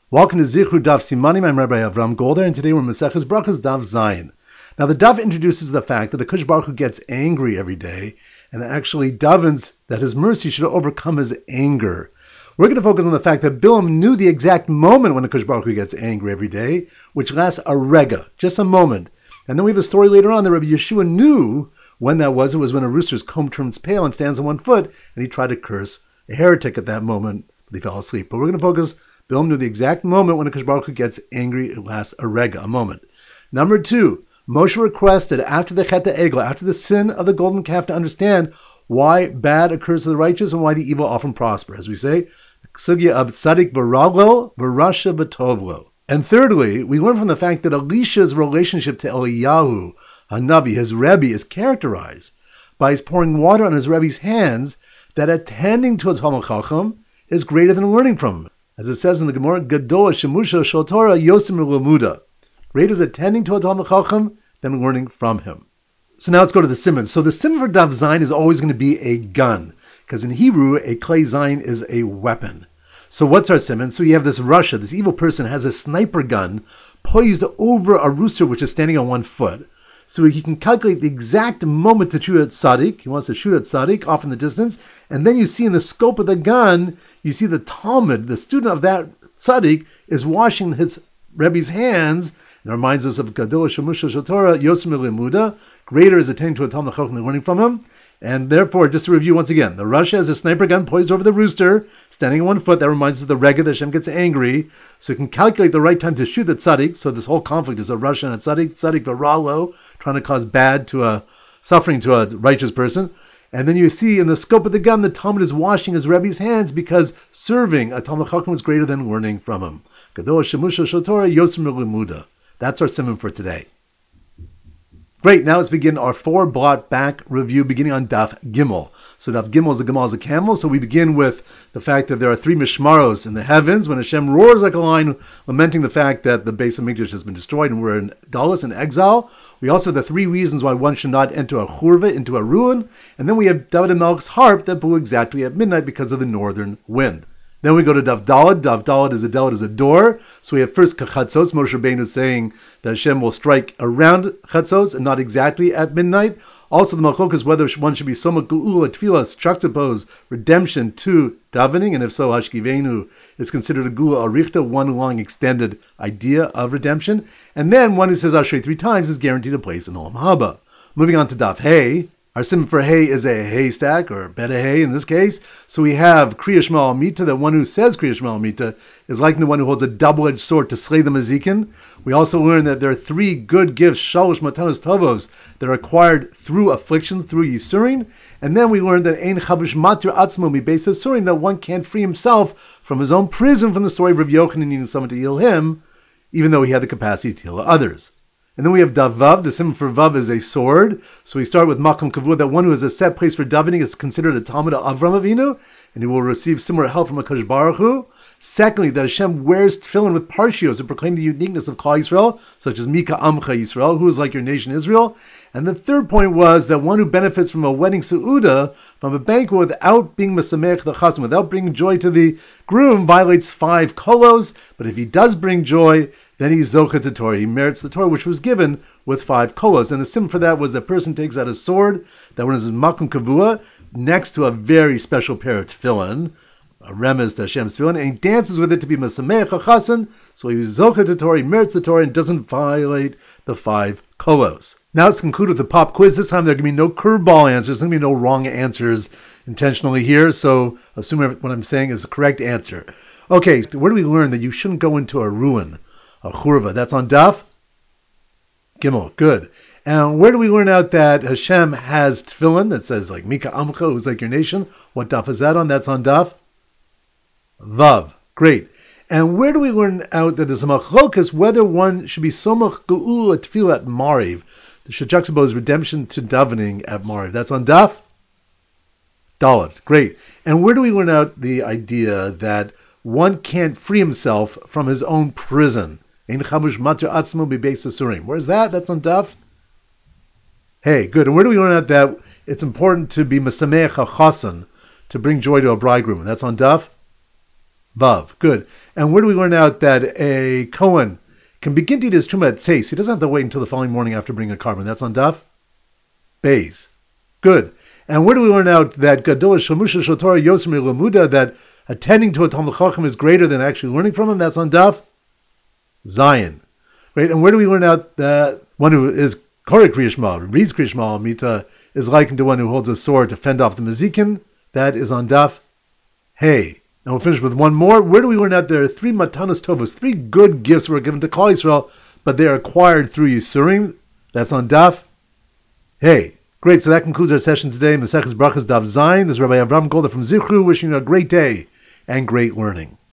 Welcome to Zichru Daf Simanim. I'm Rabbi Avram Golder, and today we're Maseches Brachas Daf Zayin. Now, the Daf introduces the fact that the Kodesh Baruch Hu gets angry every day, and actually davens that his mercy should overcome his anger. We're going to focus on the fact that Bilam knew the exact moment when the Kodesh Baruch Hu gets angry every day, which lasts a rega, just a moment. And then we have a story later on that Rabbi Yeshua knew when that was. It was when a rooster's comb turns pale and stands on one foot, and he tried to curse a heretic at that moment, but he fell asleep. But we're going to focus. Bilam knew the exact moment when the Kodesh Baruch Hu gets angry. It lasts a rega, a moment. Number two, Moshe requested after the Chet Egel, after the sin of the golden calf, to understand why bad occurs to the righteous and why the evil often prosper. As we say, sugya of tzadik v'raglo v'rasha v'tovlo. And thirdly, we learn from the fact that Elisha's relationship to Eliyahu, Hanavi, his Rebbe, is characterized by his pouring water on his Rebbe's hands, that attending to a Talmid Chacham is greater than learning from him. As it says in the Gemara, Gadol Shemusha Shel Torah Yosim Lamuda. Greater is attending to a Talmid Chacham than learning from him. So now let's go to the Siman. So the Siman for Daf Zayin is always going to be a gun, because in Hebrew, a klei zayin is a weapon. So what's our Siman? So you have this Russia, this evil person has a sniper gun poised over a rooster which is standing on one foot. So he can calculate the exact moment to shoot at Tzaddik. He wants to shoot at Tzaddik off in the distance. And then you see in the scope of the gun, you see the Talmud, the student of that Tzaddik, is washing his Rebbe's hands. It reminds us of Gadol Shemusha Shel Torah Yosim Limuda. Greater is attending to a Talmid Chacham than learning from him. And therefore, just to review once again, the Russia has a sniper gun poised over the rooster, standing on one foot. That reminds us of the Rega that Hashem gets angry. So you can calculate the right time to shoot the Tzaddik. So this whole conflict is a Russia and a Tzaddik v'ralo, trying to cause bad to a suffering to a righteous person. And then you see in the scope of the gun, the Talmud is washing his Rebbe's hands because serving a Talmid Chacham is greater than learning from him. Gadol Shemusha Shel Torah Yosim Limuda. That's our simon for today. Great, now let's begin our 4-blot back review beginning on Daf Gimel. So Daf Gimel is the Gemal is a camel, so we begin with the fact that there are 3 mishmaros in the heavens when Hashem roars like a lion, lamenting the fact that the base of Mikdash has been destroyed and we're in Galus, in exile. We also have the 3 reasons why one should not enter a churva, into a ruin. And then we have David HaMelech's harp that blew exactly at midnight because of the northern wind. Then we go to Daf Daled. Daf Daled is a door. So we have first Chatzos, Moshe Rabbeinu saying that Hashem will strike around Chatzos and not exactly at midnight. Also the Machlok is whether one should be Soma Geula Tfilas, juxtapose redemption to davening, and if so, Hashkivenu is considered a Geula Arichta, one long extended idea of redemption. And then one who says Ashrei 3 times is guaranteed a place in Olam Haba. Moving on to Daf Hey. Our simon for hay is a haystack, or beta hay in this case. So we have Kriya Shema Amita, the one who says Kriya Shema Amita is like the one who holds a double-edged sword to slay the Mazikin. We also learn that there are 3 good gifts, Shalosh Matanos Tovos, that are acquired through affliction, through Yisurin. And then we learn that Ein Chavush Matir Atzmo Mi Beis Yisurin, that one can't free himself from his own prison from the story of Rabbi Yochanan needing someone to heal him, even though he had the capacity to heal others. And then we have Davav. The simon for Vav is a sword. So we start with Makom Kavur, that one who has a set place for davening is considered a Talmid of Avram Avinu, and he will receive similar help from HaKadosh Baruch Hu. Secondly, that Hashem wears tefillin with parshios to proclaim the uniqueness of Klal Yisrael, such as Mika Amcha Yisrael, who is like your nation Israel. And the third point was that one who benefits from a wedding su'uda, from a banquet, without being mesamech the chasam, without bringing joy to the groom, violates 5 kolos. But if he does bring joy, then he's Zocha to Torah. He merits the Torah, which was given with 5 kolos. And the sim for that was the person takes out a sword, that one is Makom Kavua, next to a very special pair of tefillin, a remez to Hashem's tefillin, and he dances with it to be Mesameach HaChasan, so he's Zocha to Torah, he merits the Torah, and doesn't violate the 5 kolos. Now let's conclude with the pop quiz. This time there are going to be no curveball answers. There's going to be no wrong answers intentionally here, so assume what I'm saying is the correct answer. Okay, where do we learn that you shouldn't go into a ruin? A churva. That's on Daf Gimel. Good. And where do we learn out that Hashem has tefillin that says like Mika Amcha, who's like your nation? What Daf is that on? That's on Daf Vav. Great. And where do we learn out that there's a machlokas whether one should be somach geula tefillah at Mariv? The should juxtapose redemption to davening at Mariv. That's on Daf Dalet. Great. And where do we learn out the idea that one can't free himself from his own prison? Ein chavush matir atzmo b'beis asurim. Where's that? That's on Daf. Hey, good. And where do we learn out that it's important to be mesameach hachasan, to bring joy to a bridegroom? And that's on Daf Vav. Good. And where do we learn out that a Kohen can begin to eat his truma at tzeis? He doesn't have to wait until the following morning after bringing a carbon. That's on Daf Beis. Good. And where do we learn out that Gadol Shamusha Shotora Yosem Lamuda, that attending to a Talmud Chacham is greater than actually learning from him? That's on Daf Zion. Right? And where do we learn out that one who is Korek Kriya Shema, reads Kriya Shema Mita, is likened to one who holds a sword to fend off the Mazikin? That is on Daf Hey. And we'll finish with one more. Where do we learn out there are 3 Matanos Tovos, 3 good gifts were given to Klal Yisrael, but they are acquired through Yisurim? That's on Daf Hey. Great, so that concludes our session today. Maseches Brachos Daf Zayin. This is Rabbi Avram Golder from Zichru, wishing you a great day and great learning.